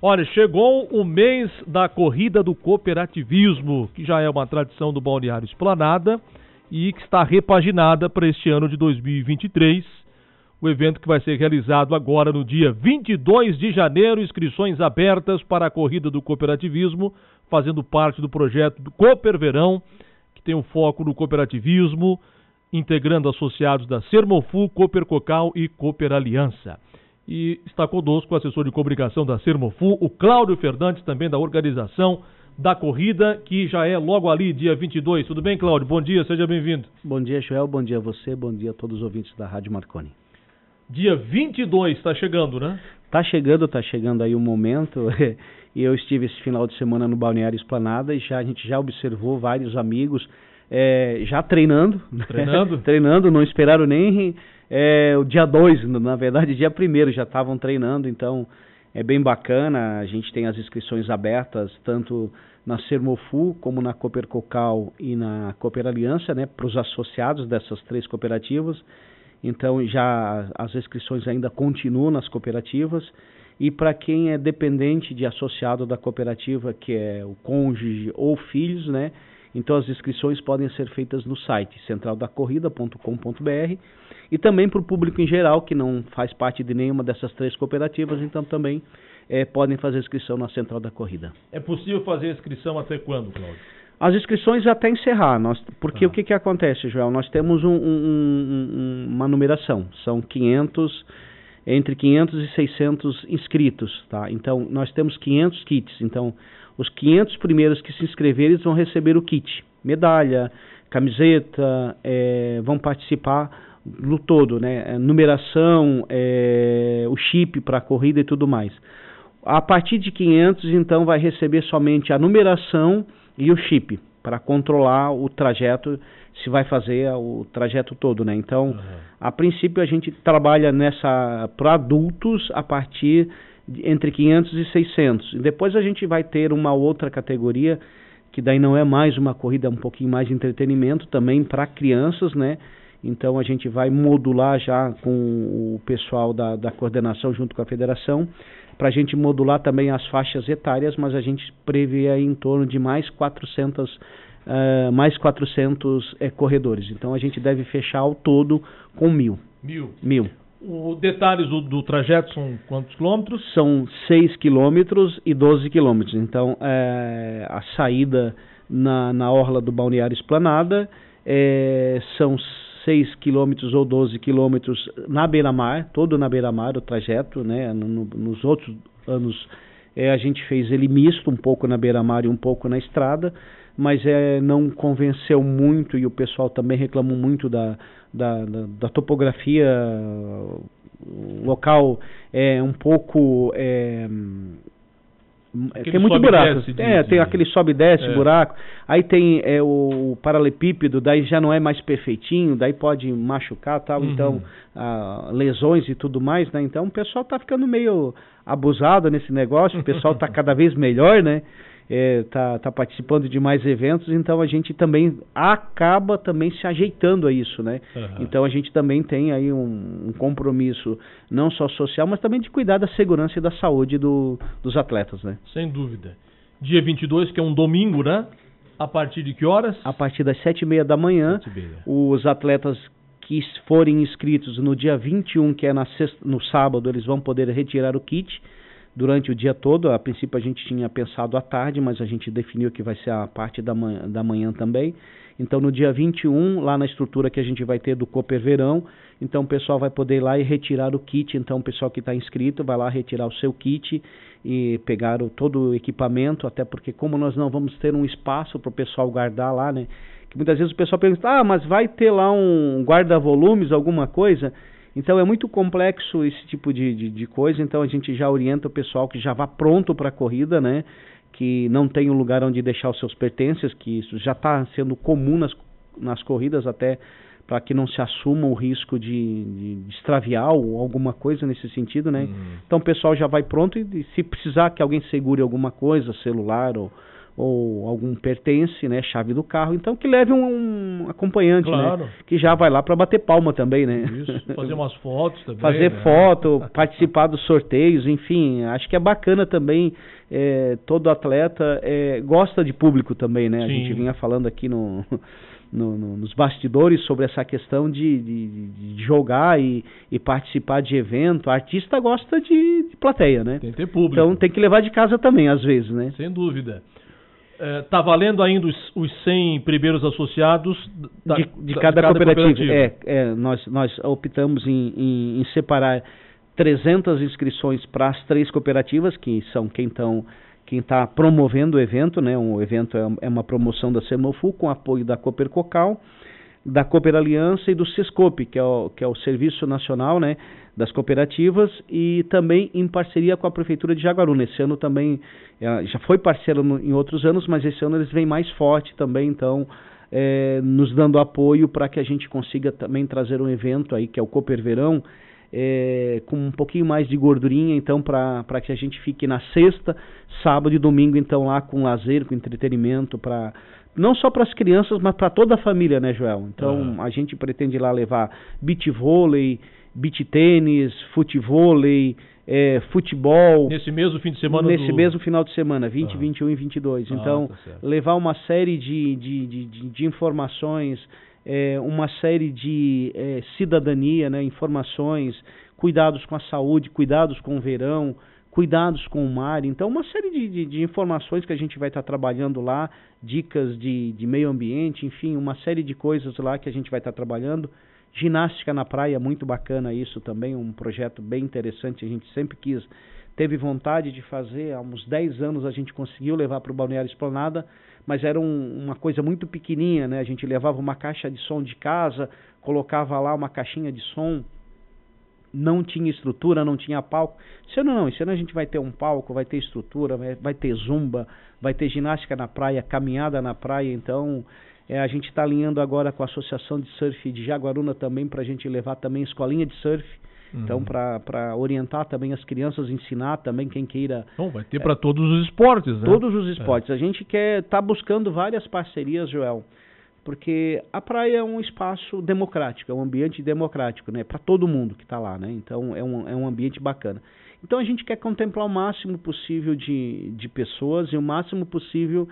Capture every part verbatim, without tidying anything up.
Olha, chegou o mês da Corrida do Cooperativismo, que já é uma tradição do Balneário Esplanada e que está repaginada para este ano de dois mil e vinte e três. O evento que vai ser realizado agora no dia vinte e dois de janeiro, inscrições abertas para a Corrida do Cooperativismo, fazendo parte do projeto do Cooper Verão, que tem um foco no cooperativismo, integrando associados da Sermofu, Cooper Cocal e Cooper Aliança. E está conosco o assessor de comunicação da Sermofu, o Cláudio Fernandes, também da organização da corrida, que já é logo ali, dia vinte e dois. Tudo bem, Cláudio? Bom dia, seja bem-vindo. Bom dia, Joel. Bom dia a você, bom dia a todos os ouvintes da Rádio Marconi. Dia vinte e dois, está chegando, né? Está chegando, está chegando aí o momento. E eu estive esse final de semana no Balneário Esplanada e já, a gente já observou vários amigos é, já treinando. Treinando? treinando, não esperaram nem é, o dia dois, na verdade, dia primeiro já estavam treinando, então é bem bacana. A gente tem as inscrições abertas, tanto na Sermofu, como na Cooper Cocal e na Cooper Aliança, né, para os associados dessas três cooperativas. Então, já as inscrições ainda continuam nas cooperativas. E para quem é dependente de associado da cooperativa, que é o cônjuge ou filhos, né? Então, as inscrições podem ser feitas no site central da corrida ponto com ponto br. E também para o público em geral, que não faz parte de nenhuma dessas três cooperativas, então também é, podem fazer inscrição na Central da Corrida. É possível fazer inscrição até quando, Cláudio? As inscrições até encerrar, nós, porque ah. o que, que acontece, Joel? Nós temos um, um, um, uma numeração, são quinhentos, entre quinhentos e seiscentos inscritos, tá? Então, nós temos quinhentos kits, então os quinhentos primeiros que se inscreverem vão receber o kit, medalha, camiseta, é, vão participar no todo, né? Numeração, é, o chip para a corrida e tudo mais. A partir de quinhentos, então, vai receber somente a numeração e o chip, para controlar o trajeto, se vai fazer o trajeto todo, né? Então, uhum. a princípio a gente trabalha nessa para adultos a partir de, entre quinhentos e seiscentos. E depois a gente vai ter uma outra categoria, que daí não é mais uma corrida, é um pouquinho mais de entretenimento também para crianças, né? Então a gente vai modular já com o pessoal da, da coordenação junto com a federação, para a gente modular também as faixas etárias, mas a gente prevê aí em torno de mais quatrocentos, uh, mais quatrocentos é, corredores. Então a gente deve fechar ao todo com mil. Mil? Mil. Os detalhes do, do trajeto são quantos quilômetros? São seis quilômetros e doze quilômetros. Então é, a saída na, na orla do Balneário Esplanada é, são seis quilômetros ou doze quilômetros na beira-mar, todo na beira-mar o trajeto, né? No, nos outros anos é, a gente fez ele misto, um pouco na beira-mar e um pouco na estrada, mas é, não convenceu muito e o pessoal também reclamou muito da, da, da, da topografia, o local é um pouco... É, tem muito buraco, desce, é, de, tem aquele sobe e desce, é. buraco, aí tem é, o paralelepípedo, daí já não é mais perfeitinho, daí pode machucar tal, uhum. então, ah, lesões e tudo mais, né, então o pessoal tá ficando meio abusado nesse negócio, o pessoal tá cada vez melhor, né, é, tá, tá participando de mais eventos, então a gente também acaba também se ajeitando a isso, né? Uhum. Então a gente também tem aí um, um compromisso não só social, mas também de cuidar da segurança e da saúde do, dos atletas, né? Sem dúvida. Dia vinte e dois, que é um domingo, né? A partir de que horas? A partir das sete e meia da manhã, os atletas que forem inscritos no dia vinte e um, que é na sexta, no sábado, eles vão poder retirar o kit durante o dia todo. A princípio a gente tinha pensado à tarde, mas a gente definiu que vai ser a parte da manhã, da manhã também. Então no dia vinte e um, lá na estrutura que a gente vai ter do Cooper Verão, então o pessoal vai poder ir lá e retirar o kit. Então o pessoal que está inscrito vai lá retirar o seu kit e pegar o, todo o equipamento, até porque como nós não vamos ter um espaço para o pessoal guardar lá, né? Que muitas vezes o pessoal pergunta, ah, mas vai ter lá um guarda-volumes, alguma coisa? Então é muito complexo esse tipo de, de, de coisa, então a gente já orienta o pessoal que já vá pronto para a corrida, né? Que não tem um lugar onde deixar os seus pertences, que isso já está sendo comum nas, nas corridas, até para que não se assuma o risco de, de, de extraviar ou alguma coisa nesse sentido, né? Uhum. Então o pessoal já vai pronto e, e se precisar que alguém segure alguma coisa, celular ou, ou algum pertence, né, chave do carro, então que leve um, um acompanhante, claro, né, que já vai lá para bater palma também, né? Isso, fazer umas fotos também. Fazer né? foto, participar dos sorteios, enfim, acho que é bacana também, é, todo atleta é, gosta de público também, né? Sim. A gente vinha falando aqui no... No, no, nos bastidores sobre essa questão de, de, de jogar e, e participar de evento. Artista gosta de, de plateia, né? Tem que ter público. Então tem que levar de casa também, às vezes, né? Sem dúvida. Está é, valendo ainda os, os cem primeiros associados da, de, de, da, cada, de cada cooperativa. cooperativa. É, é, nós, nós optamos em, em, em separar trezentas inscrições para as três cooperativas, que são quem estão... Quem está promovendo o evento, né? O evento é uma promoção da Sermofu com apoio da Cooper Cocal, da Cooper Aliança e do Sescope, que é o, que é o Serviço Nacional, né, das Cooperativas, e também em parceria com a Prefeitura de Jaguaruna. Esse ano também, é, já foi parceiro no, em outros anos, mas esse ano eles vêm mais forte também, então, é, nos dando apoio para que a gente consiga também trazer um evento aí, que é o Cooper Verão, É, com um pouquinho mais de gordurinha, então, para que a gente fique na sexta, sábado e domingo, então, lá com lazer, com entretenimento, para não só para as crianças, mas para toda a família, né, Joel? Então, uhum. a gente pretende lá levar beach vôlei, beach tênis, futevôlei, é, futebol. Nesse mesmo fim de semana? Nesse do... mesmo final de semana, vinte, ah. vinte e um e vinte e dois. Então, ah, tá levar uma série de, de, de, de, de informações, É, uma série de é, cidadania, né, informações, cuidados com a saúde, cuidados com o verão, cuidados com o mar. Então, uma série de, de, de informações que a gente vai estar tá trabalhando lá, dicas de, de meio ambiente, enfim, uma série de coisas lá que a gente vai estar tá trabalhando. Ginástica na praia, muito bacana isso também, um projeto bem interessante, a gente sempre quis, teve vontade de fazer, há uns dez anos a gente conseguiu levar para o Balneário Esplanada, mas era um, uma coisa muito pequenininha, né? A gente levava uma caixa de som de casa, colocava lá uma caixinha de som, não tinha estrutura, não tinha palco. Esse ano não, esse ano a gente vai ter um palco, vai ter estrutura, vai, vai ter zumba, vai ter ginástica na praia, caminhada na praia, então é, a gente está alinhando agora com a Associação de Surf de Jaguaruna também, para a gente levar também escolinha de surf. Então, uhum. para orientar também as crianças, ensinar também quem queira... Bom, vai ter é, para todos os esportes, né? Todos os esportes. É. A gente quer tá buscando várias parcerias, Joel, porque a praia é um espaço democrático, é um ambiente democrático, né? Para todo mundo que está lá, né? Então, é um, é um ambiente bacana. Então, a gente quer contemplar o máximo possível de, de pessoas e o máximo possível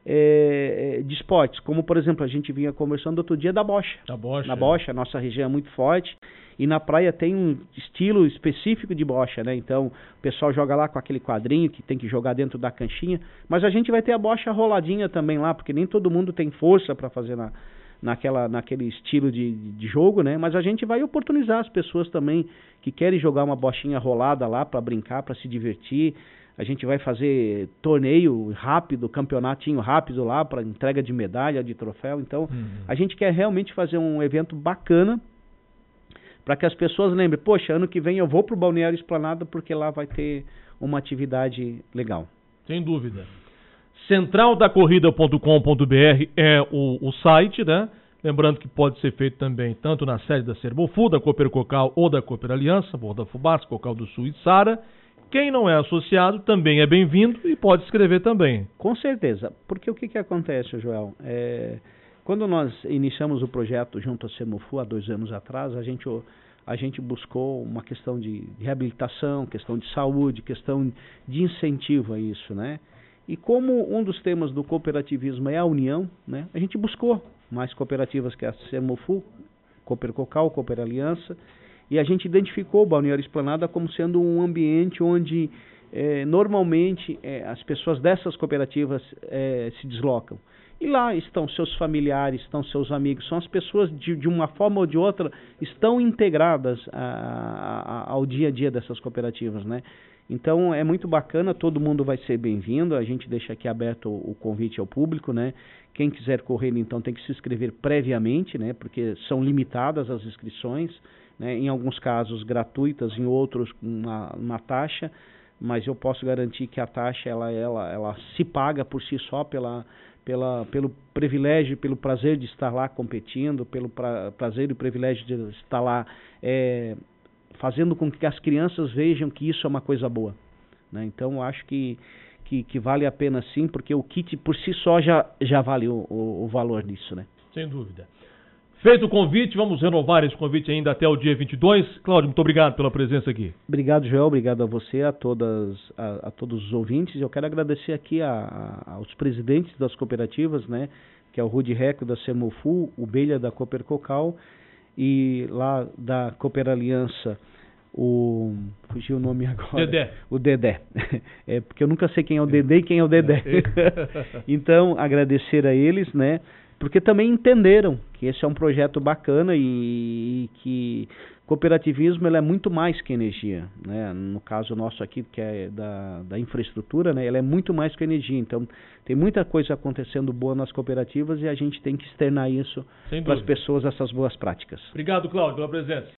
é, de esportes. Como, por exemplo, a gente vinha conversando outro dia da bocha. Da bocha. Na bocha, a nossa região é muito forte. E na praia tem um estilo específico de bocha, né? Então, o pessoal joga lá com aquele quadrinho que tem que jogar dentro da canchinha. Mas a gente vai ter a bocha roladinha também lá, porque nem todo mundo tem força para fazer na, naquela, naquele estilo de, de jogo, né? Mas a gente vai oportunizar as pessoas também que querem jogar uma bochinha rolada lá para brincar, para se divertir. A gente vai fazer torneio rápido, campeonatinho rápido lá para entrega de medalha, de troféu. Então, uhum. a gente quer realmente fazer um evento bacana, para que as pessoas lembrem, poxa, ano que vem eu vou para o Balneário Esplanada porque lá vai ter uma atividade legal. Sem dúvida. central da corrida ponto com ponto b r é o, o site, né? Lembrando que pode ser feito também tanto na sede da Sermofu, da Cooper Cocal ou da Cooper Aliança, Borda Fubás, Cocal do Sul e Sara. Quem não é associado também é bem-vindo e pode escrever também. Com certeza, porque o que, que acontece, Joel? É... Quando nós iniciamos o projeto junto à Sermofu há dois anos atrás, a gente, a gente buscou uma questão de reabilitação, questão de saúde, questão de incentivo a isso, né? E como um dos temas do cooperativismo é a união, né? A gente buscou mais cooperativas que a Sermofu, Cooper Cocal, Cooper Aliança, e a gente identificou o Balneário Esplanada como sendo um ambiente onde eh, normalmente eh, as pessoas dessas cooperativas eh, se deslocam. E lá estão seus familiares, estão seus amigos, são as pessoas de, de uma forma ou de outra estão integradas a, a, ao dia a dia dessas cooperativas, né? Então é muito bacana, todo mundo vai ser bem-vindo, a gente deixa aqui aberto o, o convite ao público, né? Quem quiser correr então tem que se inscrever previamente, né? Porque são limitadas as inscrições, né? Em alguns casos gratuitas, em outros uma, uma taxa, mas eu posso garantir que a taxa ela, ela, ela se paga por si só pela... Pela, pelo privilégio, pelo prazer de estar lá competindo, pelo pra, prazer e privilégio de estar lá é, fazendo com que as crianças vejam que isso é uma coisa boa, né? Então, eu acho que, que, que vale a pena sim, porque o kit por si só já, já vale o, o, o valor disso, né? Sem dúvida. Feito o convite, vamos renovar esse convite ainda até o dia vinte e dois. Cláudio, muito obrigado pela presença aqui. Obrigado, Joel, obrigado a você, a, todas, a, a todos os ouvintes. Eu quero agradecer aqui a, a, aos presidentes das cooperativas, né, que é o Rudi Reco da Semofu, o Belha da Cooper Cocal e lá da Cooper Aliança, o... fugiu o nome agora. Dedé. O Dedé. É, porque eu nunca sei quem é o Dedé e quem é o Dedé. Então, agradecer a eles, né, porque também entenderam que esse é um projeto bacana e, e que cooperativismo ele é muito mais que energia, né? No caso nosso aqui, que é da, da infraestrutura, né? Ele é muito mais que energia. Então, tem muita coisa acontecendo boa nas cooperativas e a gente tem que externar isso para as pessoas, essas boas práticas. Obrigado, Cláudio, pela presença.